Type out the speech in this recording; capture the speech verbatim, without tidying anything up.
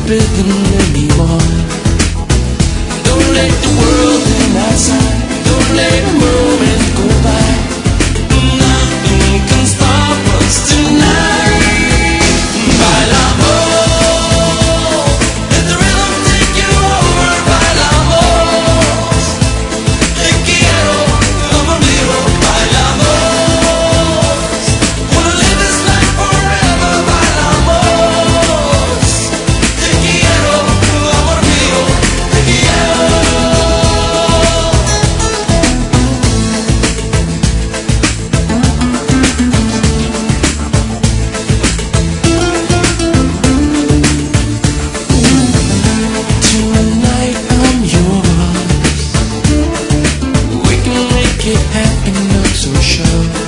rhythm anymore. Don't let the world in outside. Don't let a moment go by. Nothing can stop us tonight. Bailamos, let the rhythm take you over. Bailamos, te quiero, como vivo. Bailamos, wanna live this life forever. Bailamos, te quiero, amor mío, te quiero. Tonight I'm yours. We can make it happen, not so sure.